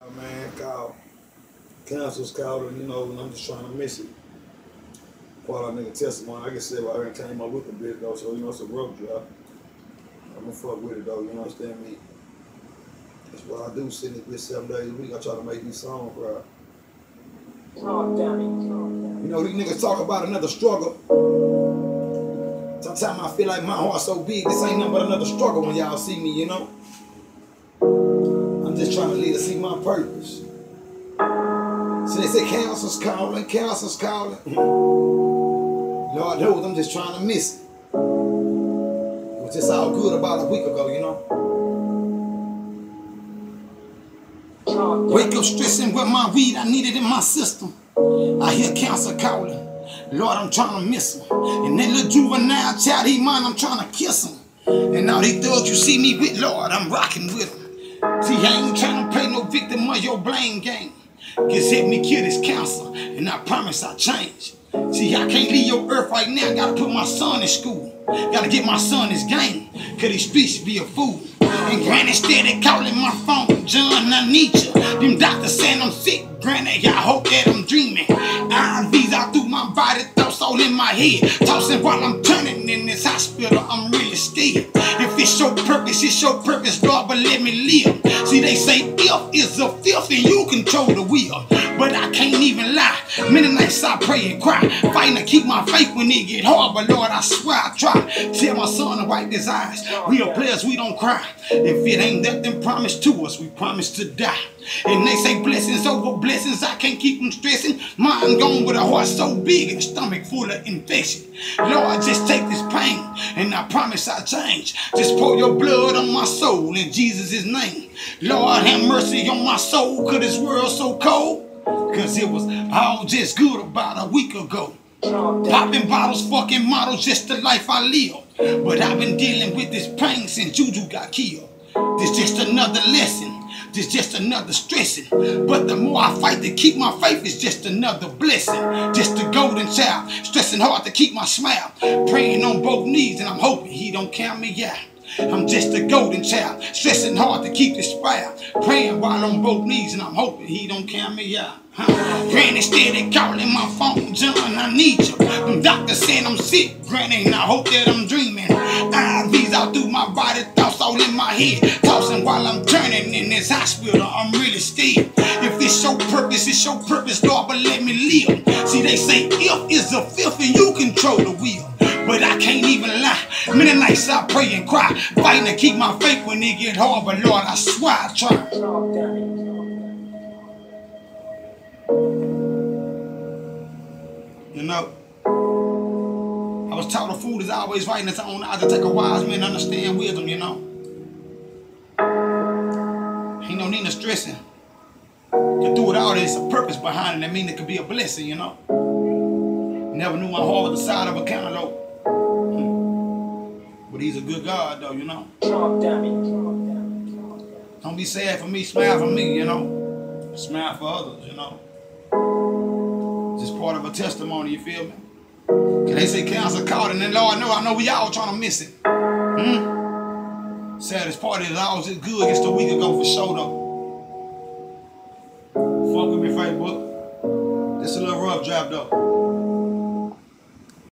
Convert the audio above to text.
Man, call. Council's calling, and I'm just trying to miss it. Part of nigga testimony, I can say I already came up with a bit though, so it's a rough job. I'm gonna fuck with it though, you understand me? That's what I do, sitting this bitch 7 days a week. I try to make these songs right. Talk dummy, talk dummy. These niggas talk about another struggle. Sometimes I feel like my heart's so big, this ain't nothing but another struggle when y'all see me, I'm just trying to lead to see my purpose. So they say council's calling. Lord knows I'm just trying to miss it. It was just all good about a week ago, Wake up stressing with my weed, I need it in my system. I hear cancer calling. Lord, I'm trying to miss him. And that little juvenile child, he mine, I'm trying to kiss him. And all these thugs you see me with, Lord, I'm rocking with him. See, I ain't trying to play no victim of your blame game. Just help me kill this cancer, and I promise I'll change. See, I can't leave your earth right now. Gotta put my son in school. Gotta get my son his game, cause these streets be a fool. And Granny steady calling my phone. John, I need you. Them doctors saying I'm sick. Granny, I hope that I'm dreaming. IVs out through my body, thoughts all in my head. Tossing while I'm turning in this hospital, I'm really scared. If it's your purpose, Lord, but let me live. See, they say if is a fifth and you control the wheel. But I can't even lie. Many nights I pray and cry, fighting to keep my faith when it get hard. But Lord, I swear I try. Tell my son to wipe his eyes. Real players, we don't cry. If it ain't nothing promised to us, we promise to die. And they say blessings over blessings, I can't keep them stressing. Mine gone with a heart so big and a stomach full of infection. Lord, just take this pain, and I promise I'll change. Just pour your blood on my soul in Jesus' name. Lord, have mercy on my soul, cause this world's so cold. Cause it was all just good about a week ago. Popping bottles, fucking models, just the life I live. But I've been dealing with this pain since Juju got killed. This just another lesson. This just another stressing. But the more I fight to keep my faith, it's just another blessing. Just a golden child, stressing hard to keep my smile. Praying on both knees, and I'm hoping he don't count me out. I'm just a golden child, stressing hard to keep this smile. Praying while on both knees, and I'm hoping he don't count me out. Granny steady calling my phone. John, I need you. Them doctors saying I'm sick, Granny, and I hope that I'm dreaming. IVs out through my body, thoughts all in my head. Tossing while I'm turning in this hospital, I'm really scared. If it's your purpose, Lord, but let me live. See, they say if is a fifth and you control the wheel. But I can't even lie. Many nights I pray and cry, fighting to keep my faith when it get hard. But Lord, I swear I try. I was taught a fool is always fighting its own odds. To take a wise man to understand wisdom, Ain't no need of stressing. You do it all, there's a purpose behind it. That means it could be a blessing, Never knew my heart was the side of a cantaloupe. But he's a good God, though, Don't be sad for me, smile for me, Smile for others, Just part of a testimony, you feel me? Cause they say cancer caught, and then Lord I know we all trying to miss it. Saddest part is always good against a week ago for sure, though. Fuck with me, Facebook. This a little rough job, though.